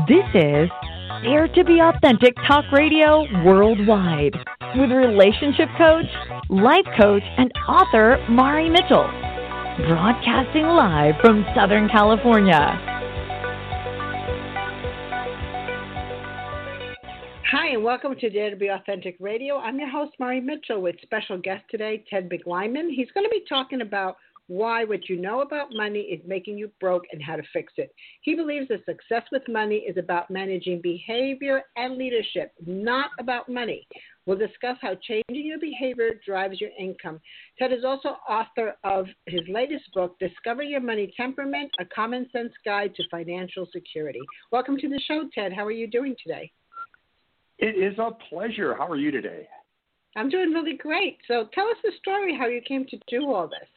This is Dare to be Authentic Talk Radio Worldwide with relationship coach, life coach, and author Mari Mitchell. Broadcasting live from Southern California. Hi, and welcome to Dare to be Authentic Radio. I'm your host, Mari Mitchell, with special guest today, Ted McLyman. He's going to be talking about why what you know about money is making you broke and how to fix it. He believes that success with money is about managing behavior and leadership, not about money. We'll discuss how changing your behavior drives your income. Ted is also author of his latest book, Discover Your Money Temperament, A Common Sense Guide to Financial Security. Welcome to the show, Ted. How are you doing today? It is a pleasure. How are you today? I'm doing really great. So tell us the story, how you came to do all this.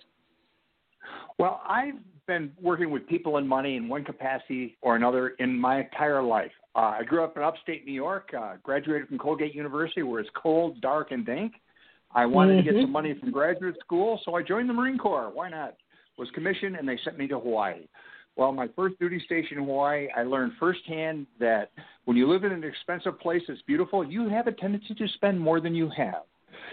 Well, I've been working with people and money in one capacity or another in my entire life. I grew up in upstate New York, graduated from Colgate University, where it's cold, dark, and dank. I wanted to get some money from graduate school, so I joined the Marine Corps. Why not? Was commissioned, and they sent me to Hawaii. Well, my first duty station in Hawaii, I learned firsthand that when you live in an expensive place that's beautiful, you have a tendency to spend more than you have.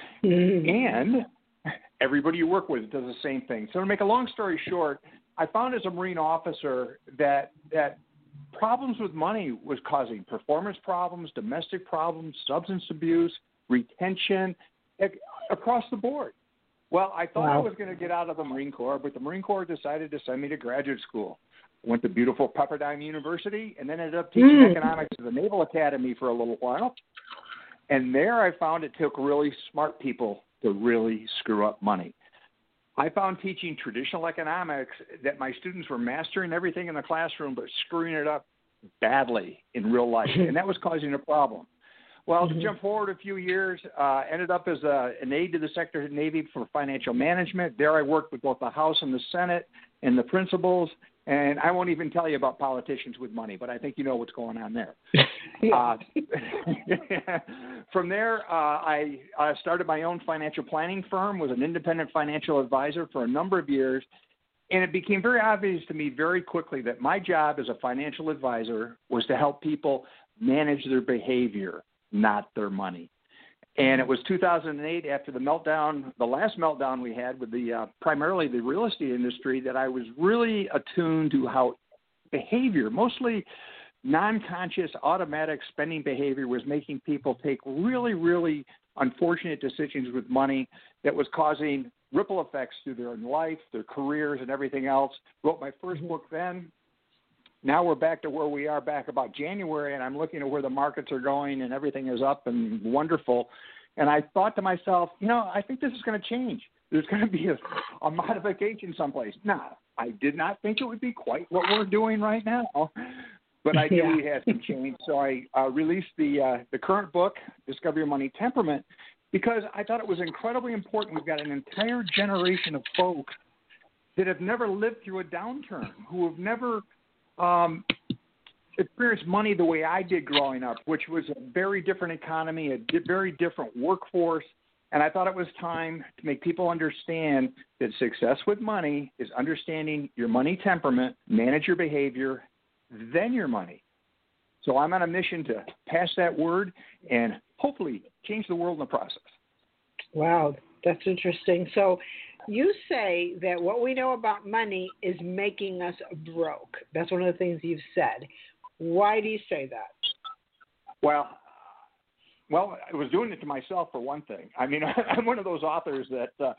And everybody you work with does the same thing. So to make a long story short, I found as a Marine officer that problems with money was causing performance problems, domestic problems, substance abuse, retention, across the board. Well, I thought I was going to get out of the Marine Corps, but the Marine Corps decided to send me to graduate school. Went to beautiful Pepperdine University and then ended up teaching economics at the Naval Academy for a little while. And there I found it took really smart people to really screw up money. I found teaching traditional economics that my students were mastering everything in the classroom but screwing it up badly in real life, and that was causing a problem. Well, to jump forward a few years, ended up as an aide to the Secretary of the Navy for financial management. There I worked with both the House and the Senate and the principals, and I won't even tell you about politicians with money, but I think you know what's going on there. From there, I started my own financial planning firm, was an independent financial advisor for a number of years, and it became very obvious to me very quickly that my job as a financial advisor was to help people manage their behavior, not their money. And it was 2008, after the meltdown, the last meltdown we had with the primarily the real estate industry, that I was really attuned to how behavior, mostly non-conscious, automatic spending behavior, was making people take really, really unfortunate decisions with money that was causing ripple effects through their life, their careers, and everything else. Wrote my first book then. Now we're back to where we are back about January, and I'm looking at where the markets are going, and everything is up and wonderful. And I thought to myself, I think this is going to change. There's going to be a modification someplace. Now, I did not think it would be quite what we're doing right now, but I knew we had some change. So I released the current book, Discover Your Money Temperament, because I thought it was incredibly important. We've got an entire generation of folks that have never lived through a downturn, who have never experienced money the way I did growing up, which was a very different economy, a very different workforce. And I thought it was time to make people understand that success with money is understanding your money temperament, manage your behavior, then your money. So I'm on a mission to pass that word and hopefully change the world in the process. Wow, that's interesting. So you say that what we know about money is making us broke. That's one of the things you've said. Why do you say that? Well, I was doing it to myself, for one thing. I mean, I'm one of those authors that,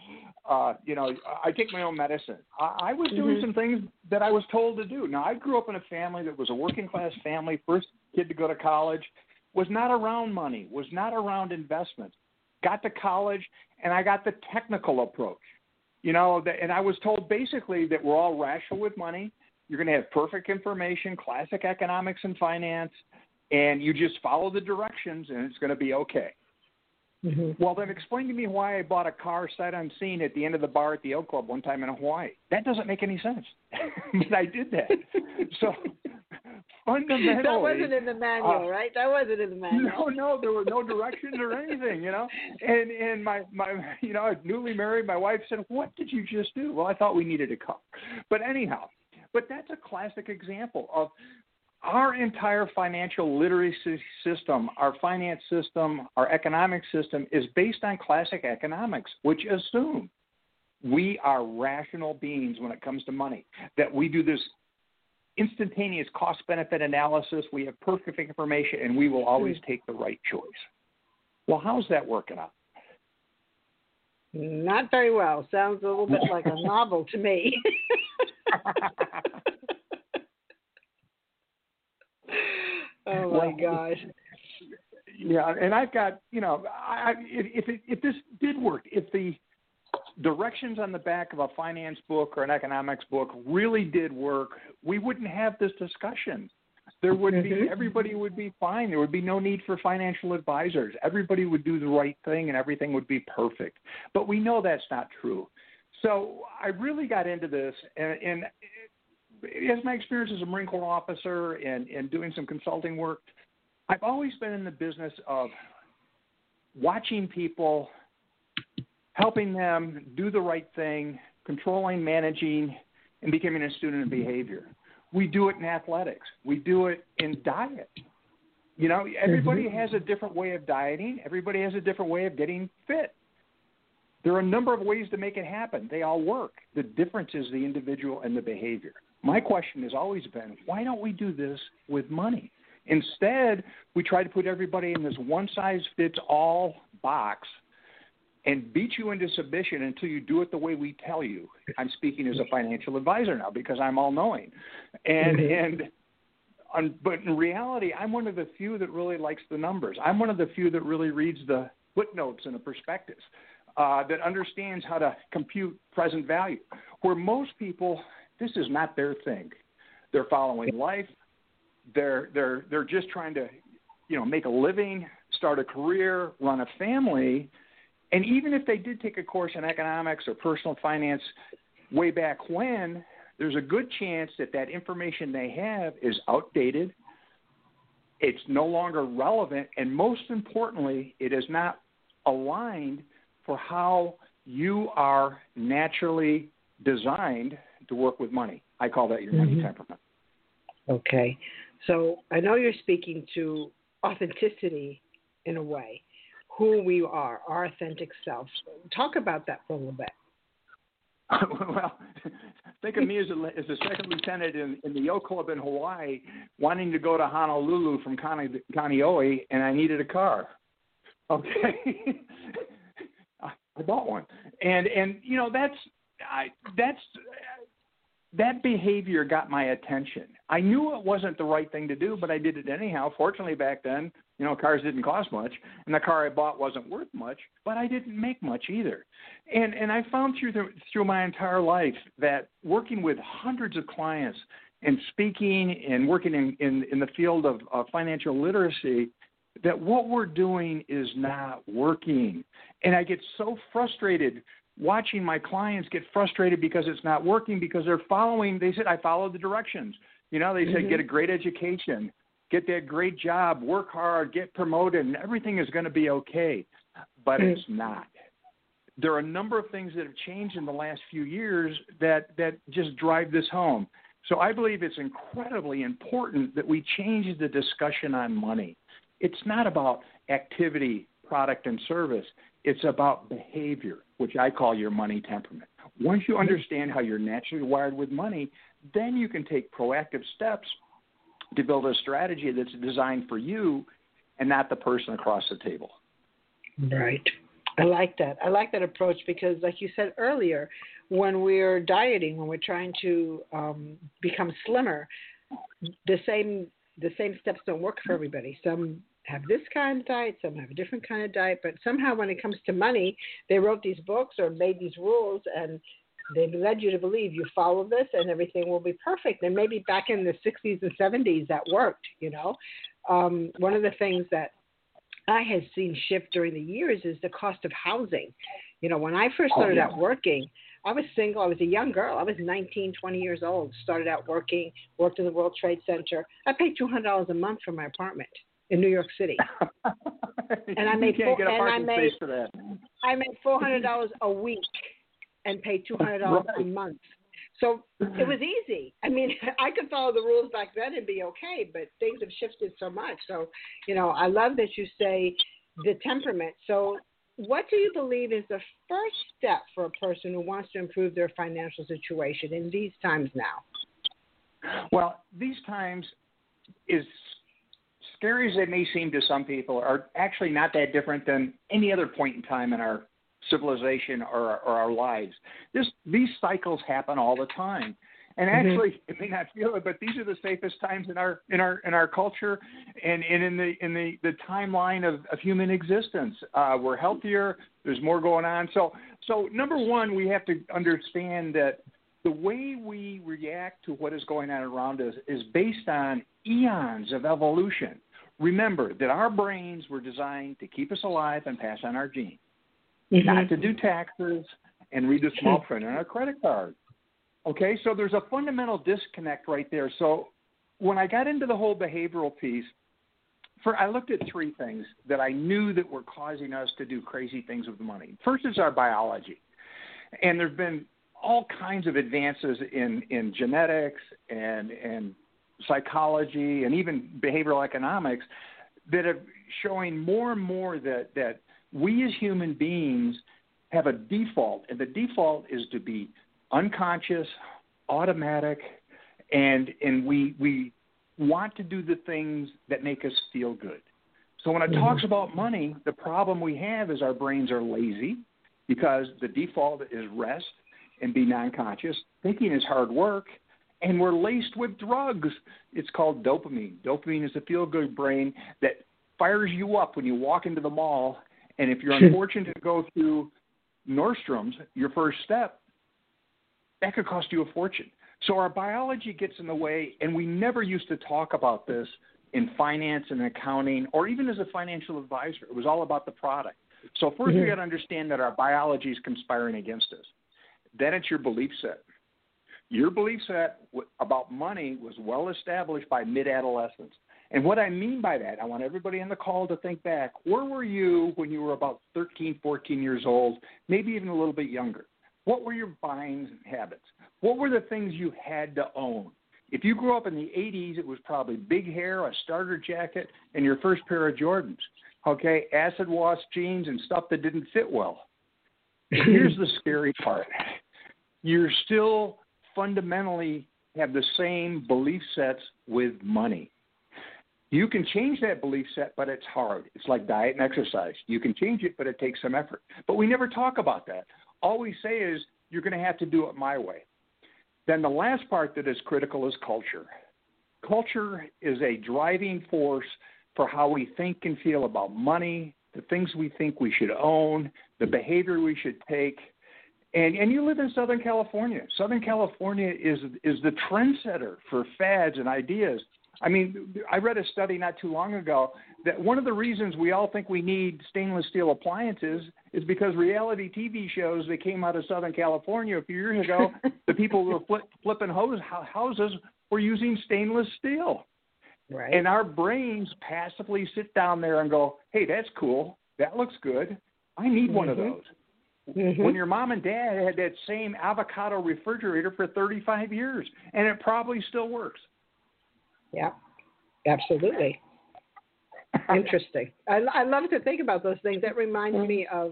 I take my own medicine. I was doing some things that I was told to do. Now, I grew up in a family that was a working-class family, first kid to go to college, was not around money, was not around investments. Got to college, and I got the technical approach. And I was told basically that we're all rational with money. You're going to have perfect information, classic economics and finance, and you just follow the directions, and it's going to be okay. Well, then explain to me why I bought a car sight unseen at the end of the bar at the Oak Club one time in Hawaii. That doesn't make any sense. But I did that. So fundamentally, that wasn't in the manual, right? That wasn't in the manual. No, there were no directions or anything, And my newly married, my wife said, "What did you just do?" Well, I thought we needed a car. But anyhow, that's a classic example of our entire financial literacy system, our finance system, our economic system is based on classic economics, which assume we are rational beings when it comes to money, that we do this instantaneous cost-benefit analysis, we have perfect information, and we will always take the right choice. Well, how's that working out? Not very well. Sounds a little bit like a novel to me. Oh, my gosh. Yeah, and I've got, if this did work, if the directions on the back of a finance book or an economics book really did work, we wouldn't have this discussion. There would be, everybody would be fine. There would be no need for financial advisors. Everybody would do the right thing and everything would be perfect. But we know that's not true. So I really got into this, and as my experience as a Marine Corps officer and doing some consulting work, I've always been in the business of watching people, helping them do the right thing, controlling, managing, and becoming a student of behavior. We do it in athletics. We do it in diet. Everybody has a different way of dieting. Everybody has a different way of getting fit. There are a number of ways to make it happen. They all work. The difference is the individual and the behavior. My question has always been, why don't we do this with money? Instead, we try to put everybody in this one-size-fits-all box and beat you into submission until you do it the way we tell you. I'm speaking as a financial advisor now because I'm all-knowing. But in reality, I'm one of the few that really likes the numbers. I'm one of the few that really reads the footnotes and the prospectus, that understands how to compute present value, where most people, this is not their thing. They're following life. They're just trying to, make a living, start a career, run a family. And even if they did take a course in economics or personal finance way back when, there's a good chance that that information they have is outdated. It's no longer relevant. And most importantly, it is not aligned for how you are naturally designed to work with money. I call that your money temperament. Okay. So I know you're speaking to authenticity in a way, who we are, our authentic self. Talk about that for a little bit. Well, think of me as a second lieutenant in the Yacht Club in Hawaii, wanting to go to Honolulu from Kaneohe, and I needed a car. Okay, I bought one, and that behavior got my attention. I knew it wasn't the right thing to do, but I did it anyhow. Fortunately, back then, cars didn't cost much, and the car I bought wasn't worth much, but I didn't make much either. And I found through my entire life that working with hundreds of clients and speaking and working in the field of financial literacy, that what we're doing is not working. And I get so frustrated watching my clients get frustrated because it's not working, because they said, I followed the directions. They said, get a great education, get that great job, work hard, get promoted, and everything is going to be okay. But it's not. There are a number of things that have changed in the last few years that just drive this home. So I believe it's incredibly important that we change the discussion on money. It's not about activity, product, and service. It's about behavior, which I call your money temperament. Once you understand how you're naturally wired with money, then you can take proactive steps to build a strategy that's designed for you and not the person across the table. Right. I like that. I like that approach because, like you said earlier, when we're dieting, when we're trying to become slimmer, the same steps don't work for everybody. Some have this kind of diet, some have a different kind of diet, but somehow when it comes to money, they wrote these books or made these rules, and they led you to believe you follow this and everything will be perfect. And maybe back in the 60s and 70s that worked, One of the things that I had seen shift during the years is the cost of housing. When I first started out working, I was single. I was a young girl. I was 19, 20 years old. Started out working, worked in the World Trade Center. I paid $200 a month for my apartment in New York City. And I made space for that. I made $400 a week and paid $200 a month So it was easy. I mean, I could follow the rules back then and be okay, but things have shifted so much. So, I love that you say the temperament. So what do you believe is the first step for a person who wants to improve their financial situation in these times now? Well, these times, as scary as they may seem to some people, are actually not that different than any other point in time in our civilization or our lives. These cycles happen all the time. And actually, it may not feel it, but these are the safest times in our culture and in the timeline of human existence. We're healthier. There's more going on. So number one, we have to understand that the way we react to what is going on around us is based on eons of evolution. Remember that our brains were designed to keep us alive and pass on our genes, not to do taxes and read the small print on our credit card. Okay, so there's a fundamental disconnect right there. So when I got into the whole behavioral piece, I looked at three things that I knew that were causing us to do crazy things with money. First is our biology. And there have been all kinds of advances in genetics and psychology and even behavioral economics that are showing more and more that we as human beings have a default, and the default is to be unconscious, automatic, and we want to do the things that make us feel good. So when it talks about money, the problem we have is our brains are lazy because the default is rest and be non-conscious. Thinking is hard work, and we're laced with drugs. It's called dopamine. Dopamine is the feel-good brain that fires you up when you walk into the mall, and if you're unfortunate to go through Nordstrom's, your first step, that could cost you a fortune. So our biology gets in the way, and we never used to talk about this in finance and accounting or even as a financial advisor. It was all about the product. So first we got to understand that our biology is conspiring against us. Then it's your belief set. Your belief set about money was well established by mid-adolescence. And what I mean by that, I want everybody on the call to think back. Where were you when you were about 13, 14 years old, maybe even a little bit younger? What were your buying habits? What were the things you had to own? If you grew up in the 80s, it was probably big hair, a starter jacket, and your first pair of Jordans, okay, acid wash jeans and stuff that didn't fit well. Here's the scary part. You're still fundamentally have the same belief sets with money. You can change that belief set, but it's hard. It's like diet and exercise. You can change it, but it takes some effort. But we never talk about that. All we say is, you're going to have to do it my way. Then the last part that is critical is culture. Culture is a driving force for how we think and feel about money, the things we think we should own, the behavior we should take. And you live in Southern California. Southern California is the trendsetter for fads and ideas. I mean, I read a study not too long ago that one of the reasons we all think we need stainless steel appliances is because reality TV shows that came out of Southern California a few years ago, the people who were flipping houses were using stainless steel. Right. And our brains passively sit down there and go, hey, that's cool. That looks good. I need one of those. When your mom and dad had that same avocado refrigerator for 35 years, and it probably still works. Yeah, absolutely. Interesting. I love to think about those things. That reminds me of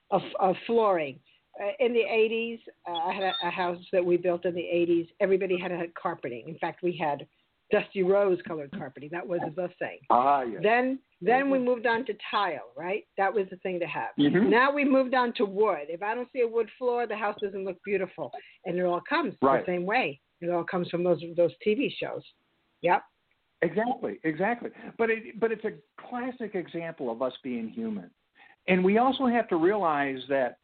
flooring. In the 80s, I had a house that we built in the 80s. Everybody had carpeting. In fact, we had dusty rose colored carpeting. That was the thing. Yes. Then we moved on to tile, right? That was the thing to have. Now we moved on to wood. If I don't see a wood floor, the house doesn't look beautiful. And it all comes the same way. It all comes from those TV shows. Yep. Exactly. But it's a classic example of us being human. And we also have to realize that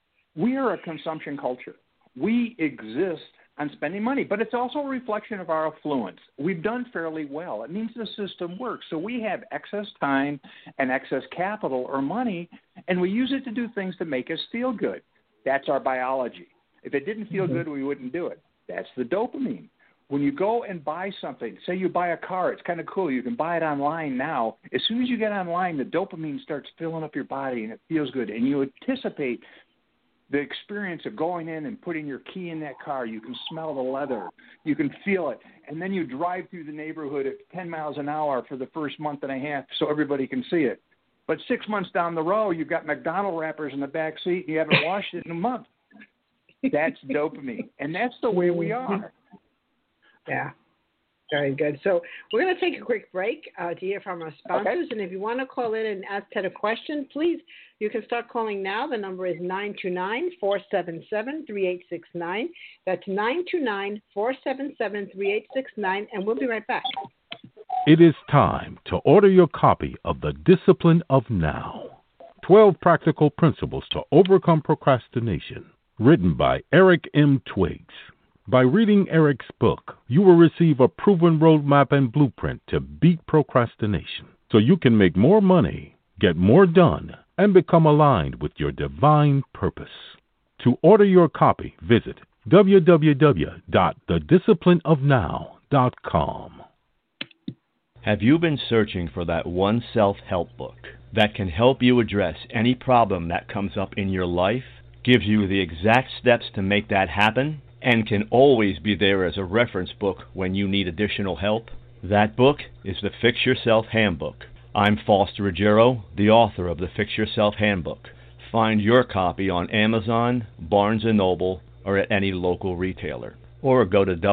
we are a consumption culture. We exist on spending money, but it's also a reflection of our affluence. We've done fairly well. It means the system works. So we have excess time and excess capital or money, and we use it to do things that make us feel good. That's our biology. If it didn't feel good, we wouldn't do it. That's the dopamine. When you go and buy something, say you buy a car, it's kind of cool. You can buy it online now. As soon as you get online, the dopamine starts filling up your body and it feels good. And you anticipate The experience of going in and putting your key in that car, you can smell the leather, you can feel it, and then you drive through the neighborhood at 10 miles an hour for the first month and a half so everybody can see it. But 6 months down the road, you've got McDonald's wrappers in the back seat and you haven't washed it in a month. That's dopamine, and that's the way we are. Yeah. Very good. So we're going to take a quick break to hear from our sponsors. Okay. And if you want to call in and ask Ted a question, please, you can start calling now. The number is 929-477-3869. That's 929-477-3869, and we'll be right back. It is time to order your copy of The Discipline of Now, 12 Practical Principles to Overcome Procrastination, written by Eric M. Twiggs. By reading Eric's book, you will receive a proven roadmap and blueprint to beat procrastination so you can make more money, get more done, and become aligned with your divine purpose. To order your copy, visit www.thedisciplineofnow.com. Have you been searching for that one self-help book that can help you address any problem that comes up in your life, gives you the exact steps to make that happen, and can always be there as a reference book when you need additional help? That book is the Fix Yourself Handbook. I'm Foster Ruggiero, the author of the Fix Yourself Handbook. Find your copy on Amazon, Barnes & Noble, or at any local retailer. Or go to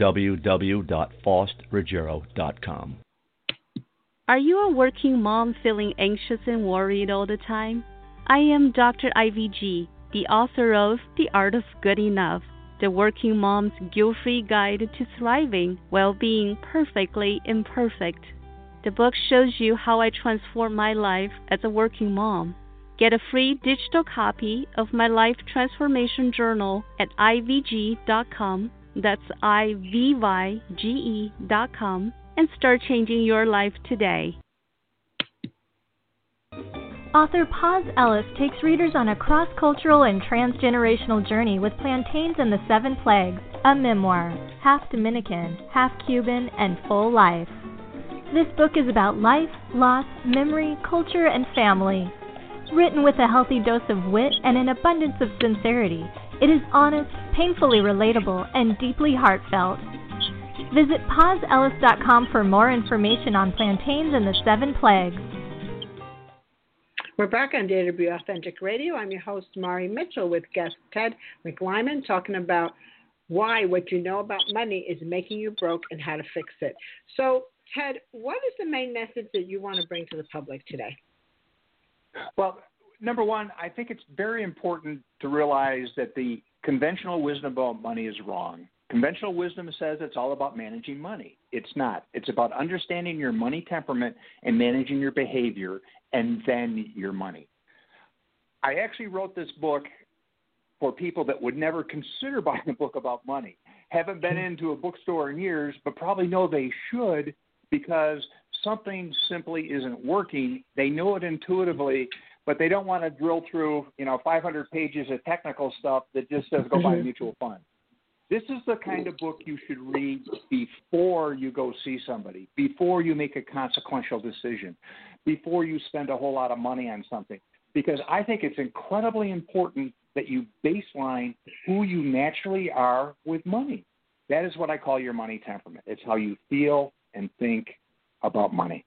www.fostruggiero.com. Are you a working mom feeling anxious and worried all the time? I am Dr. Ivy G., the author of The Art of Good Enough, the working mom's guilt-free guide to thriving while being perfectly imperfect. The book shows you how I transformed my life as a working mom. Get a free digital copy of my life transformation journal at ivg.com. That's IVYGE.com, and start changing your life today. Author Paz Ellis takes readers on a cross-cultural and transgenerational journey with Plantains and the Seven Plagues, a memoir, half Dominican, half Cuban, and full life. This book is about life, loss, memory, culture, and family. Written with a healthy dose of wit and an abundance of sincerity, it is honest, painfully relatable, and deeply heartfelt. Visit PazEllis.com for more information on Plantains and the Seven Plagues. We're back on Dare to Be Authentic Radio. I'm your host, Mari Mitchell, with guest Ted McLyman, talking about why what you know about money is making you broke and how to fix it. So, Ted, what is the main message that you want to bring to the public today? Well, number one, I think it's very important to realize that the conventional wisdom about money is wrong. Conventional wisdom says it's all about managing money. It's not. It's about understanding your money temperament and managing your behavior and then your money. I actually wrote this book for people that would never consider buying a book about money, haven't been into a bookstore in years, but probably know they should because something simply isn't working. They know it intuitively, but they don't want to drill through, 500 pages of technical stuff that just says go buy a mutual fund. This is the kind of book you should read before you go see somebody, before you make a consequential decision, before you spend a whole lot of money on something. Because I think it's incredibly important that you baseline who you naturally are with money. That is what I call your money temperament. It's how you feel and think about money.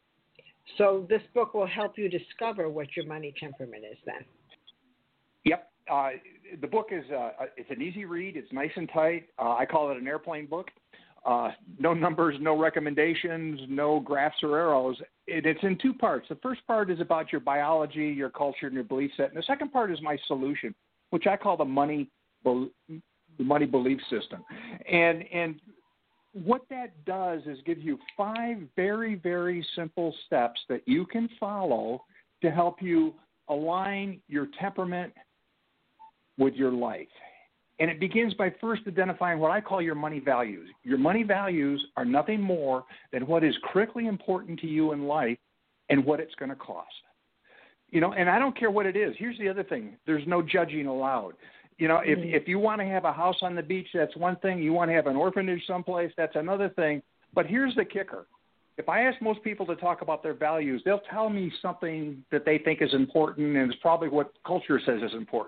So this book will help you discover what your money temperament is then. Yep. The book is it's an easy read. It's nice and tight. I call it an airplane book. No numbers, no recommendations, no graphs or arrows. It's in two parts. The first part is about your biology, your culture, and your belief set. And the second part is my solution, which I call the money belief system. And what that does is give you 5 very, very simple steps that you can follow to help you align your temperament with your life. And it begins by first identifying what I call your money values. Your money values are nothing more than what is critically important to you in life and what it's going to cost. And I don't care what it is. Here's the other thing. There's no judging allowed. If you want to have a house on the beach, that's one thing. You want to have an orphanage someplace, that's another thing. But here's the kicker. If I ask most people to talk about their values, they'll tell me something that they think is important, and it's probably what culture says is important.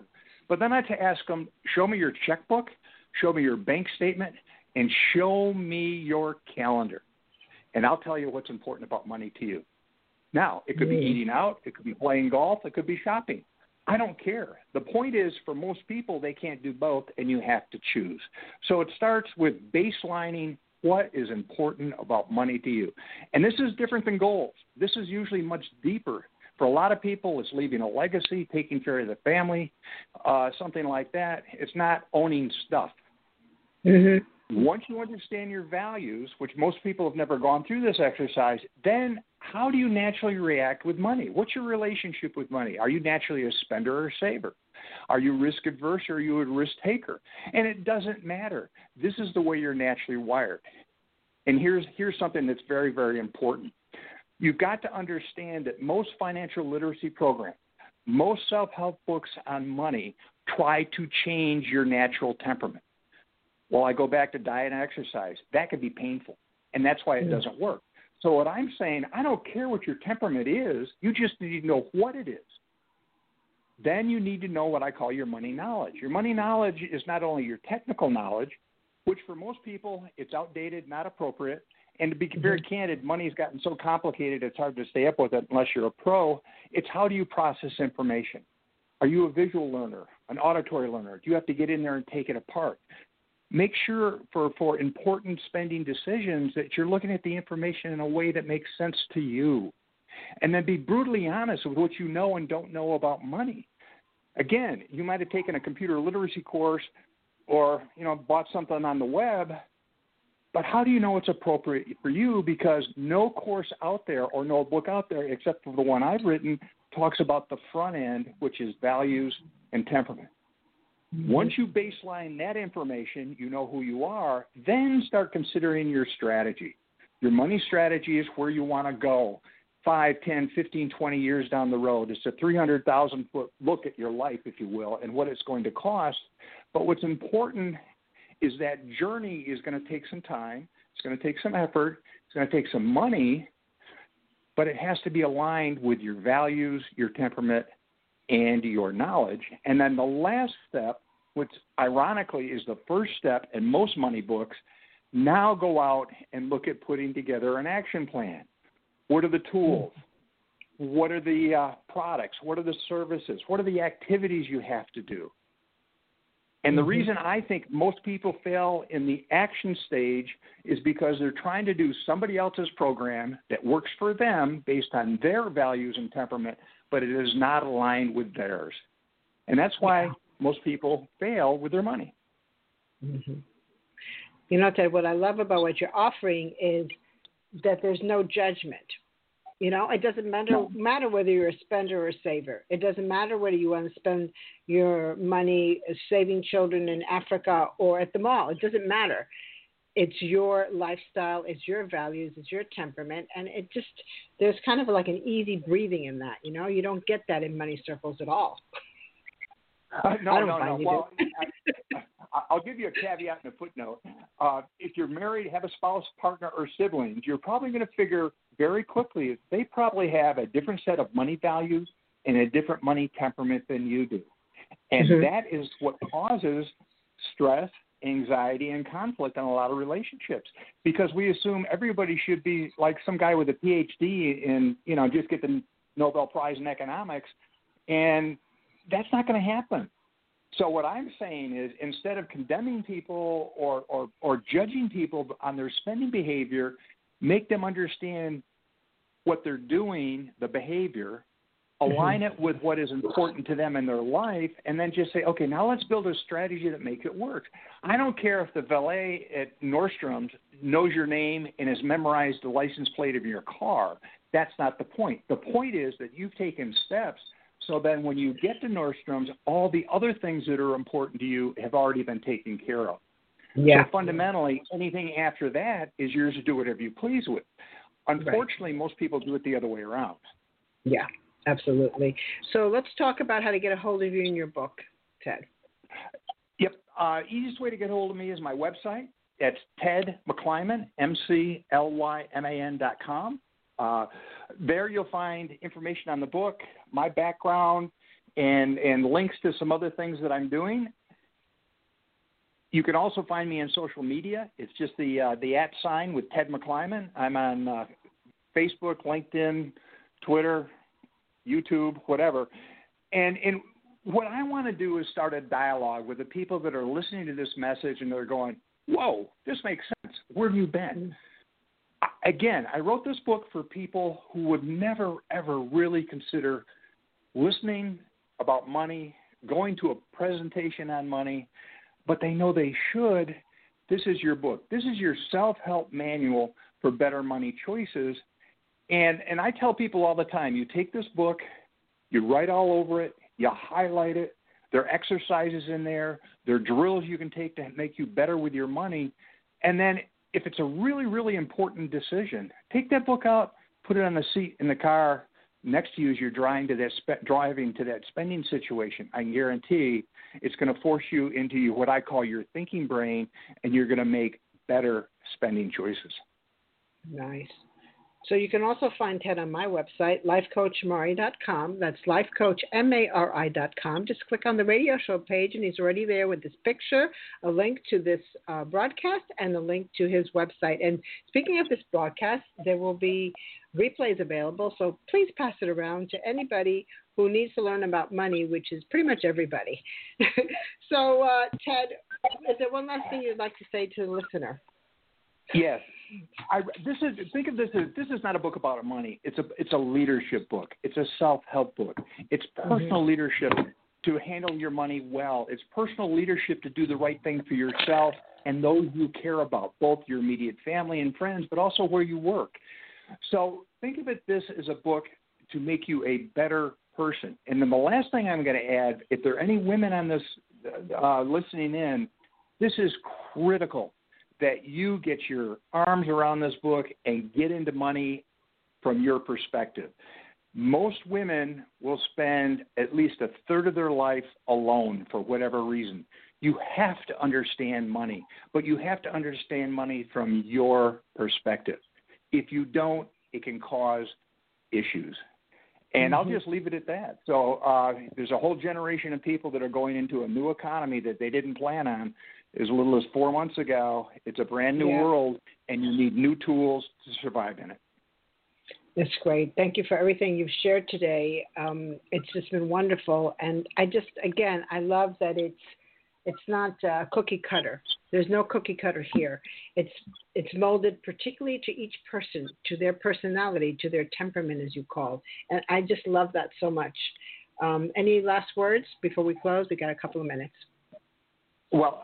But then I had to ask them, show me your checkbook, show me your bank statement, and show me your calendar. And I'll tell you what's important about money to you. Now, it could be eating out, it could be playing golf, it could be shopping. I don't care. The point is, for most people, they can't do both, and you have to choose. So it starts with baselining what is important about money to you. And this is different than goals. This is usually much deeper. For a lot of people, it's leaving a legacy, taking care of the family, something like that. It's not owning stuff. Mm-hmm. Once you understand your values, which most people have never gone through this exercise, then how do you naturally react with money? What's your relationship with money? Are you naturally a spender or a saver? Are you risk adverse or are you a risk taker? And it doesn't matter. This is the way you're naturally wired. And here's something that's very, very important. You've got to understand that most financial literacy programs, most self-help books on money try to change your natural temperament. Well, I go back to diet and exercise. That could be painful, and that's why it doesn't work. So what I'm saying, I don't care what your temperament is. You just need to know what it is. Then you need to know what I call your money knowledge. Your money knowledge is not only your technical knowledge, which for most people it's outdated, not appropriate. And to be very candid, money's gotten so complicated it's hard to stay up with it unless you're a pro. It's how do you process information? Are you a visual learner, an auditory learner? Do you have to get in there and take it apart? Make sure for important spending decisions that you're looking at the information in a way that makes sense to you. And then be brutally honest with what you know and don't know about money. Again, you might have taken a computer literacy course or, bought something on the web, but how do you know it's appropriate for you? Because no course out there or no book out there, except for the one I've written, talks about the front end, which is values and temperament. Once you baseline that information, you know who you are, then start considering your strategy. Your money strategy is where you want to go 5, 10, 15, 20 years down the road. It's a 300,000-foot look at your life, if you will, and what it's going to cost. But what's important is that journey is going to take some time. It's going to take some effort. It's going to take some money, but it has to be aligned with your values, your temperament, and your knowledge. And then the last step, which ironically is the first step in most money books, now go out and look at putting together an action plan. What are the tools? What are the products? What are the services? What are the activities you have to do? And the reason I think most people fail in the action stage is because they're trying to do somebody else's program that works for them based on their values and temperament, but it is not aligned with theirs. And that's why most people fail with their money. Ted, what I love about what you're offering is that there's no judgment. It doesn't matter whether you're a spender or a saver. It doesn't matter whether you want to spend your money saving children in Africa or at the mall. It doesn't matter. It's your lifestyle, it's your values, it's your temperament, and there's kind of like an easy breathing in that. You don't get that in money circles at all. No. Well, I'll give you a caveat and a footnote. If you're married, have a spouse, partner, or siblings, you're probably going to figure very quickly they probably have a different set of money values and a different money temperament than you do. And that is what causes stress, anxiety, and conflict in a lot of relationships, because we assume everybody should be like some guy with a PhD in, just get the Nobel Prize in economics, and that's not going to happen. So what I'm saying is, instead of condemning people or judging people on their spending behavior, make them understand what they're doing, the behavior, align it with what is important to them in their life, and then just say, okay, now let's build a strategy that makes it work. I don't care if the valet at Nordstrom's knows your name and has memorized the license plate of your car. That's not the point. The point is that you've taken steps so then when you get to Nordstrom's, all the other things that are important to you have already been taken care of. Yeah. So fundamentally, anything after that is yours to do whatever you please with. Unfortunately, most people do it the other way around. Yeah, absolutely. So let's talk about how to get a hold of you in your book, Ted. Yep. Easiest way to get a hold of me is my website. That's Ted McClyman, McLyman.com. There you'll find information on the book, my background, and links to some other things that I'm doing. You can also find me on social media. It's just the @ with Ted McClyman. I'm on Facebook, LinkedIn, Twitter, YouTube, whatever. And what I want to do is start a dialogue with the people that are listening to this message and they're going, whoa, this makes sense. Where have you been? Again, I wrote this book for people who would never, ever really consider listening about money, going to a presentation on money, but they know they should. This is your book. This is your self-help manual for better money choices. And I tell people all the time, you take this book, you write all over it, you highlight it. There are exercises in there. There are drills you can take to make you better with your money. And then if it's a really, really important decision, take that book out, put it on the seat in the car next to you as you're driving to that spending situation. I guarantee it's going to force you into what I call your thinking brain, and you're going to make better spending choices. Nice. So you can also find Ted on my website, lifecoachmari.com. That's lifecoachmari.com. Just click on the radio show page, and he's already there with this picture, a link to this broadcast, and a link to his website. And speaking of this broadcast, there will be replays available, so please pass it around to anybody who needs to learn about money, which is pretty much everybody. So, Ted, is there one last thing you'd like to say to the listener? Yes. Think of this as, this is not a book about money. It's a leadership book. It's a self-help book. It's personal leadership to handle your money well. It's personal leadership to do the right thing for yourself and those you care about, both your immediate family and friends, but also where you work. So think of this as a book to make you a better person. And then the last thing I'm going to add, if there are any women on this listening in, this is critical that you get your arms around this book and get into money from your perspective. Most women will spend at least a third of their life alone for whatever reason. You have to understand money, but you have to understand money from your perspective. If you don't, it can cause issues. And I'll just leave it at that. So there's a whole generation of people that are going into a new economy that they didn't plan on as little as 4 months ago. It's a brand new world, and you need new tools to survive in it. That's great. Thank you for everything you've shared today. It's just been wonderful. And I love that it's not cookie cutter. There's no cookie cutter here. It's molded particularly to each person, to their personality, to their temperament, as you call. And I just love that so much. Any last words before we close? We got a couple of minutes. Well,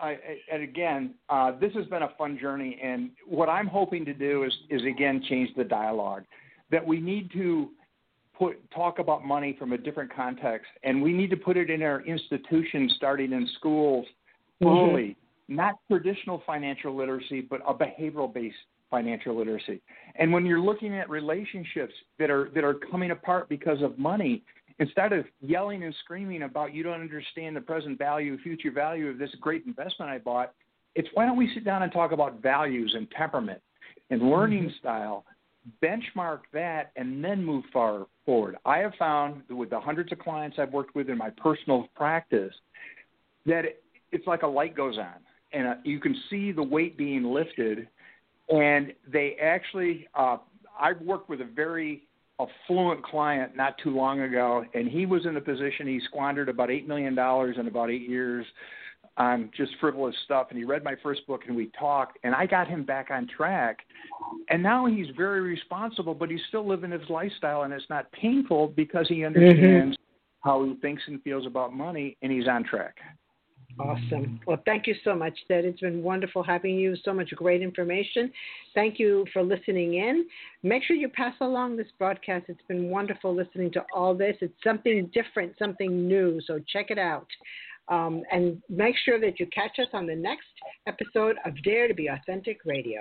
this has been a fun journey, and what I'm hoping to do is again change the dialogue. That we need to talk about money from a different context, and we need to put it in our institutions, starting in schools early. Not traditional financial literacy, but a behavioral-based financial literacy. And when you're looking at relationships that are coming apart because of money, instead of yelling and screaming about you don't understand the present value, future value of this great investment I bought, it's why don't we sit down and talk about values and temperament and learning style, benchmark that, and then move forward. I have found that with the hundreds of clients I've worked with in my personal practice that it's like a light goes on, and you can see the weight being lifted, and they actually I've worked with a very affluent client not too long ago, and he was in a position he squandered about $8 million in about 8 years on just frivolous stuff, and he read my first book, and we talked, and I got him back on track, and now he's very responsible, but he's still living his lifestyle, and it's not painful because he understands how he thinks and feels about money, and he's on track. Awesome. Well, thank you so much, Ted. It's been wonderful having you. So much great information. Thank you for listening in. Make sure you pass along this broadcast. It's been wonderful listening to all this. It's something different, something new. So check it out. And make sure that you catch us on the next episode of Dare to Be Authentic Radio.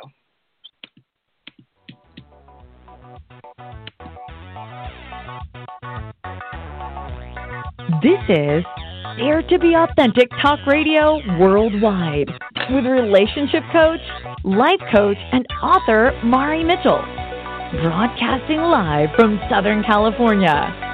This is Dare to Be Authentic Talk Radio Worldwide with relationship coach, life coach, and author Mari Mitchell. Broadcasting live from Southern California.